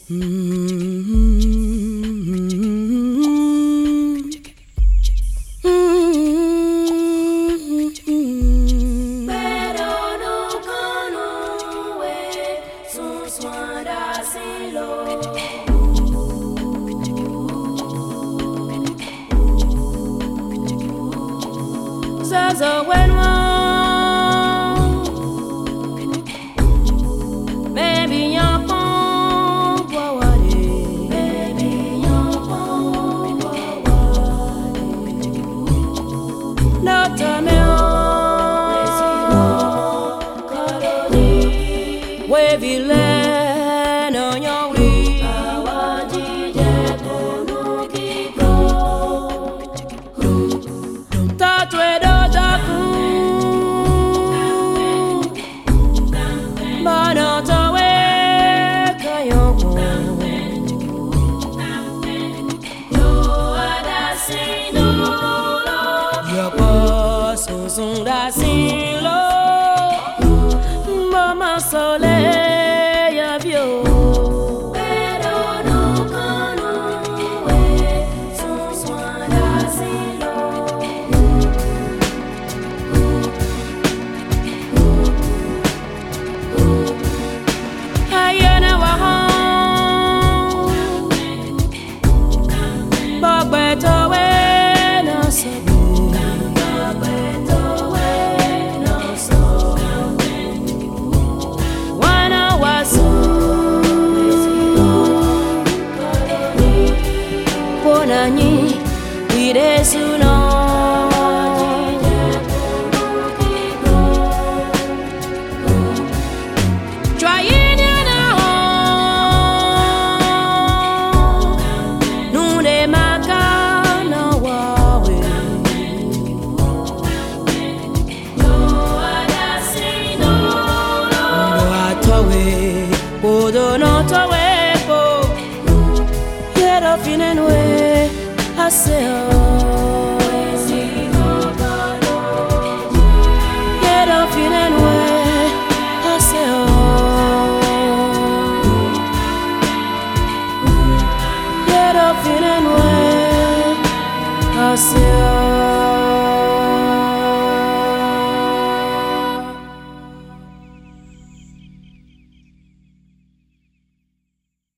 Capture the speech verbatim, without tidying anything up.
Zaza wenwa, baby yapon wawade, baby yapon wawade. No tameo, kaloni, wevile no nyawi, awaji jeponu kiko, tatwe. Sunda silo, mama sole ya vio. Pero no conoce, sunda silo. Ayana wahon, bagbeto we na sabi. Nani wiresuno trying now nune makana wawe no adasino no atowe bodo no towe po yero finenwe I say